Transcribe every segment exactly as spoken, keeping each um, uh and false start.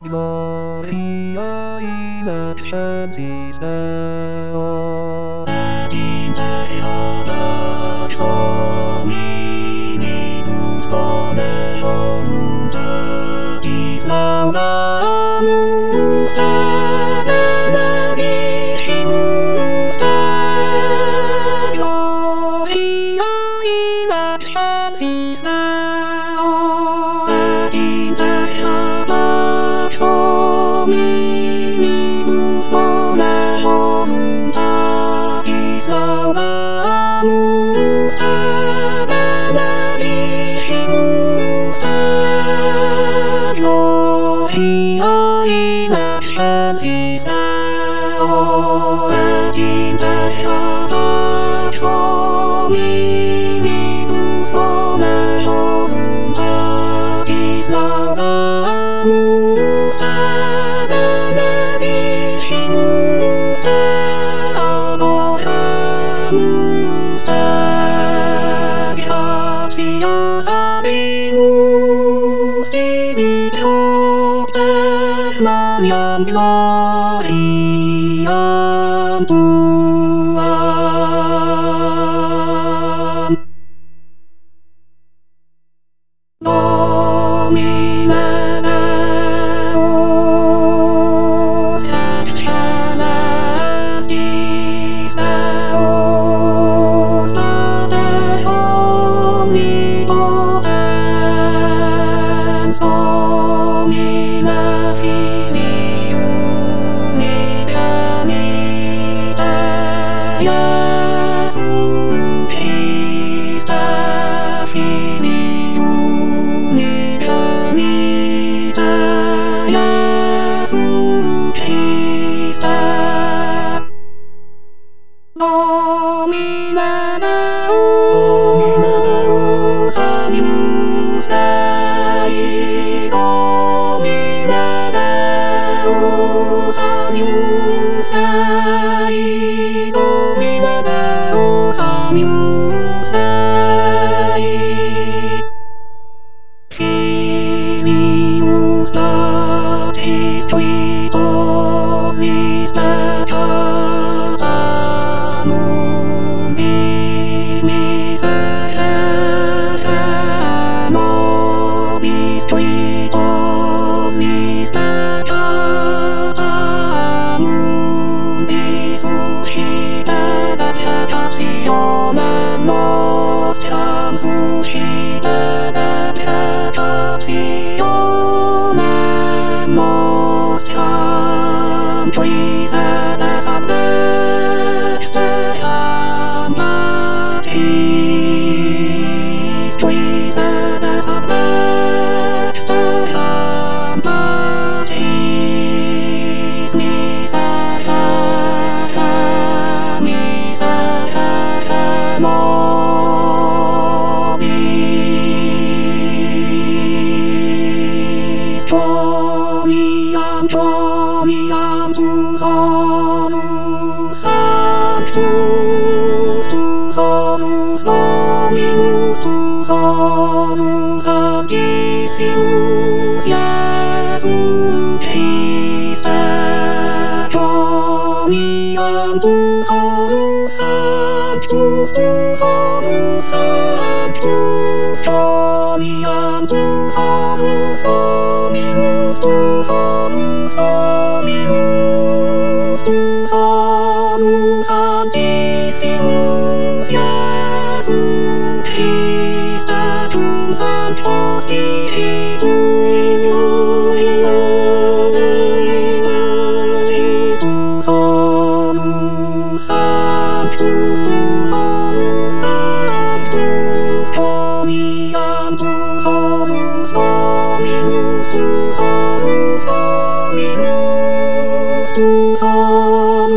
Gloria in excelsis Deo, et in terra pax hominibus bone voluntatis laudamus te benedicimus te. Gloria in excelsis Deo, et in terra pax hominibus bone voluntatis laudamus te benedicimus te. Gloria in excelsis Deo, et in terra pax hominibus bone voluntatis laudamus te benedicimus te. Adoramus te. Gratias habemus tibi propter Mariam gloriam tuam. Domine Deus ex celestis Deus Pater omnipotens, Domine Filii unigenite Iesu Christe, Filii unigenite Iesu Christe. Domine Deus, Agnus Dei, Domine Deus, Agnus Dei, Domine Deus, Agnus Dei. Filius Patris Triunis peccata mundi miserere nobis Triunis peccata mundi suscite deprecationem nostram, suscite deprecationem nostram, qui sedes ad dexteram Patris, qui sedes ad dexteram Patris, miserere, miserere nobis. Quoniam, quoniam tus onus sanctus, tus onus Dominus, tus onus sanctissimus Iesu Christe. Quoniam tus onus sanctus, tus onus sanctus, quoniam tus onus Dominus, tus onus Dominus, tus onus sanctissimus Iesu Christe, tus sancto Spiritui Deus, tus onus sanctus, tus onus sanctus, quoniam tus onus Dominus, tus onus Dominus, tus onus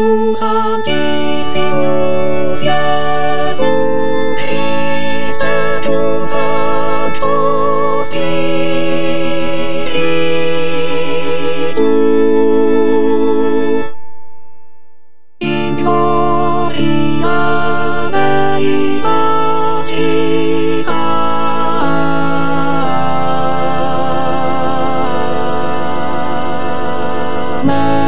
Sana.